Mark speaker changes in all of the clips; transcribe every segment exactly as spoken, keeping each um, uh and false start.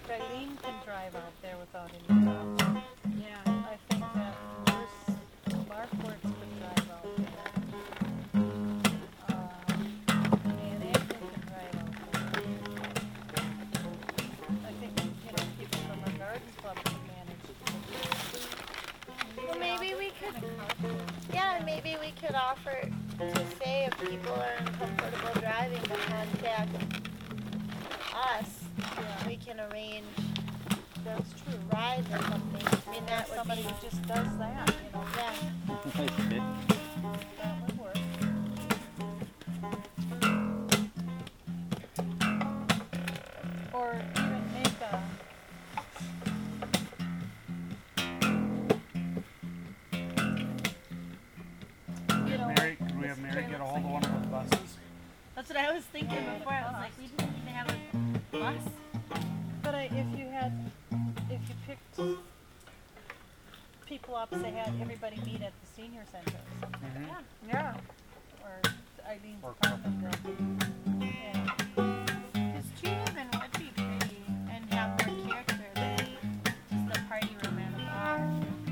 Speaker 1: like Eileen can drive out there without any problem.
Speaker 2: Yeah.
Speaker 1: I think that Bruce Markworth could drive out there. Uh, and Anthony can drive out there. I think, you know, people from our garden club can manage to.
Speaker 3: Well, maybe we could, yeah, maybe we could offer to say if people are uncomfortable driving to contact us.
Speaker 1: Yeah.
Speaker 3: We can arrange
Speaker 1: That's true.
Speaker 3: rides or something. I mean, that would
Speaker 1: Somebody
Speaker 3: be,
Speaker 1: who just does that, you know,
Speaker 3: yeah.
Speaker 1: that would work. Or even make a, you know,
Speaker 4: Mary, could we have Mary get a hold of one of those buses?
Speaker 2: That's what I was thinking before. I was like, we didn't even have a bus.
Speaker 1: but I, if you had, if you picked people up, say had everybody meet at the senior center or something.
Speaker 4: Mhm.
Speaker 2: Yeah.
Speaker 1: Yeah. Or Eileen's
Speaker 4: Or
Speaker 1: apartment building. Yeah.
Speaker 2: Because Treehaven would be pretty and have more character than just the party room at a bar.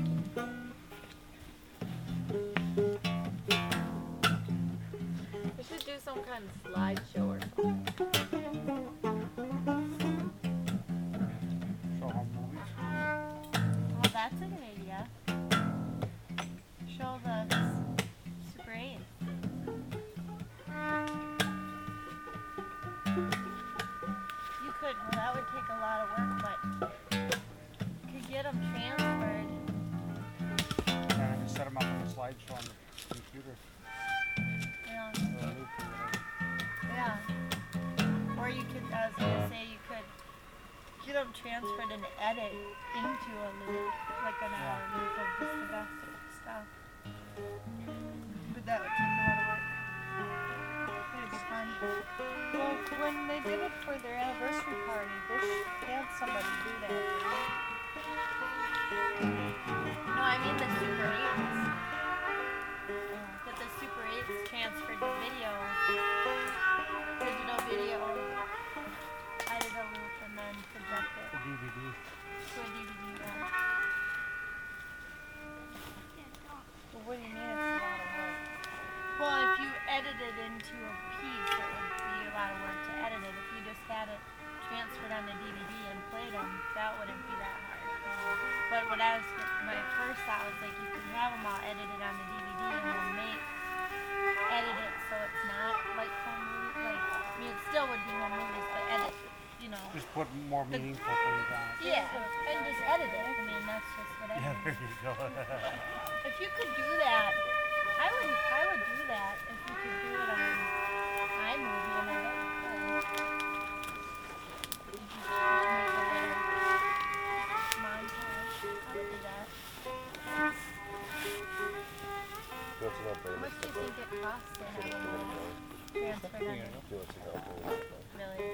Speaker 3: We should do some kind of slideshow or something.
Speaker 4: Show home movies.
Speaker 2: Well, that's a good idea. Show the Super eight. You could, well, that would take a lot of work, but you could get them transferred.
Speaker 4: And then just set them up on a slideshow on the computer.
Speaker 2: Yeah.
Speaker 4: Or a loop or whatever.
Speaker 2: Yeah. Or you could, I was gonna say, you could get them transferred and edit into a loop, like an hour loop of just the best stuff. But that would take a lot of work. It'd be fun.
Speaker 1: Well, when they did it for their anniversary party, Bush had somebody do that. didn't he?
Speaker 2: No, I mean the Super eights. That the Super eights transferred to video, digital video, edit a loop, and then project it
Speaker 4: The D V D.
Speaker 2: to a D V D. Yeah.
Speaker 1: Well, what do you mean it's a lot of work?
Speaker 2: Well, if you edit it into a piece, it would be a lot of work to edit it. If you just had it transferred on the D V D and played them, that wouldn't be that hard. But what I was, my first thought was like you can have them all edited on the D V D and then make, edit it so it's not like home movies. Like, I mean, it still would be home movies, but edit, you know.
Speaker 4: Just put more meaningful things on it.
Speaker 2: Yeah, and just edit it. I mean, that's just what I
Speaker 4: Yeah, there
Speaker 2: mean.
Speaker 4: you go.
Speaker 2: If you could do that, I would. I would do that if you could do it on iMovie and edit it. You just make a little montage. I would do that.
Speaker 5: What's it up
Speaker 2: How
Speaker 5: there?
Speaker 2: much do you think it costs to have them transferred on the
Speaker 5: Do what's it up there?
Speaker 2: really?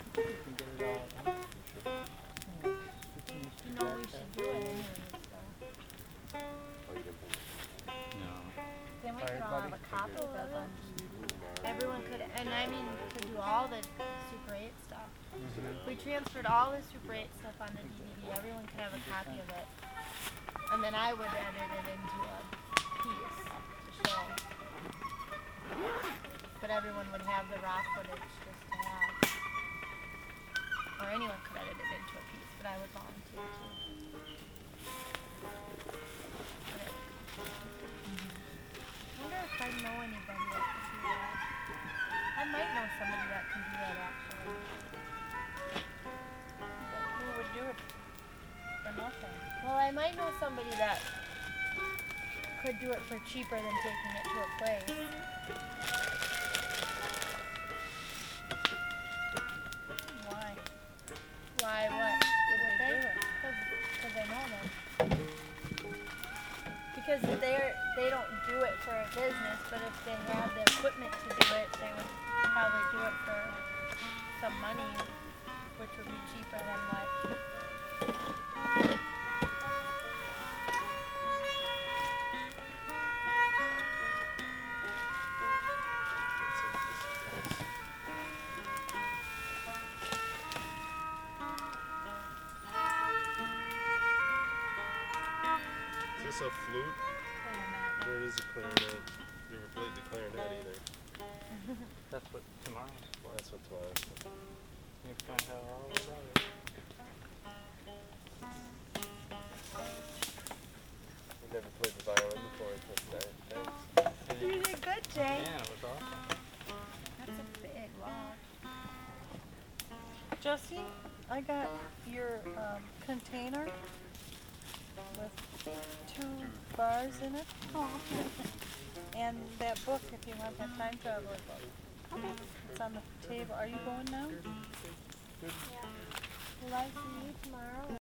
Speaker 2: You know we should do it anyways, so.
Speaker 5: Oh, you didn't think-
Speaker 2: Then we
Speaker 4: Tired,
Speaker 2: could all
Speaker 4: buddy?
Speaker 2: have a copy of them. Everyone could, and I mean, could do all the Super eight stuff. If we transferred all the Super eight stuff on the D V D, everyone could have a copy of it. And then I would edit it into a piece to show. But everyone would have the raw footage just to have. Or anyone could edit it into a piece, but I would volunteer too. Whatever. I wonder if I know anybody that can do that. I might know somebody that can do that actually.
Speaker 1: Who would do it for nothing?
Speaker 3: Well, I might know somebody that could do it for cheaper than taking it to a place.
Speaker 1: Why?
Speaker 3: Why, what?
Speaker 1: Would they do it?
Speaker 3: Because I know them. Because they're, they don't do it for a business, but if they have the equipment to do it, they would probably do it for some money, which would be cheaper than what.
Speaker 6: this a flute?
Speaker 1: Clarinet.
Speaker 6: Or is it a clarinet? Never played the clarinet either.
Speaker 4: That's what tomorrow's for.
Speaker 6: That's what tomorrow's for.
Speaker 4: You find out all about it.
Speaker 6: I've never played the violin before until today. Thanks.
Speaker 3: You did good, Jay.
Speaker 4: Man, it was awesome.
Speaker 3: That's a big log.
Speaker 1: Jesse, I got your um, container with two bars in it.
Speaker 3: Oh,
Speaker 1: And that book, if you want that time traveler book.
Speaker 3: okay.
Speaker 1: It's on the table. Are you going now?
Speaker 3: Will I see you tomorrow?